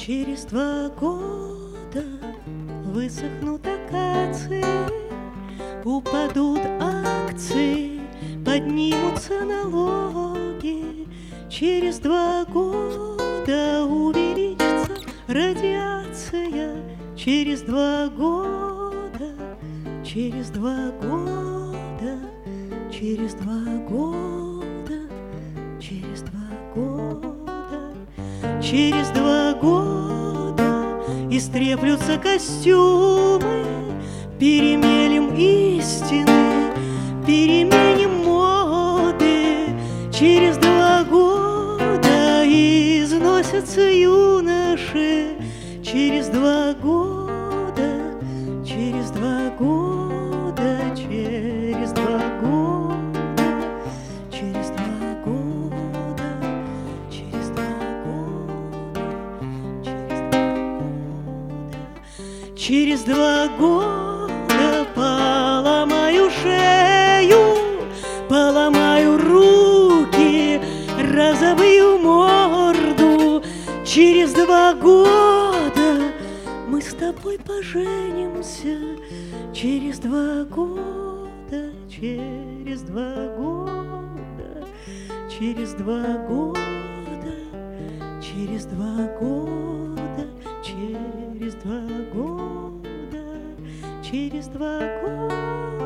Через 2 года высохнут акации, упадут акции, поднимутся налоги. Через 2 года увеличится радиация. Через 2 года, через 2 года, через 2 года, через 2 года, через 2 года истреплются костюмы, перемелем истины, переменим моды. Через 2 года износятся юноши. Через 2 года, через 2 года, через 2 года, через 2 года, через 2 года, через 2 года поломаю шею, поломаю руки, разобью морду. Через 2 года мы с тобой поженимся. Через 2 года, через 2 года, через 2 года, через 2 года, через 2 года, через 2 года.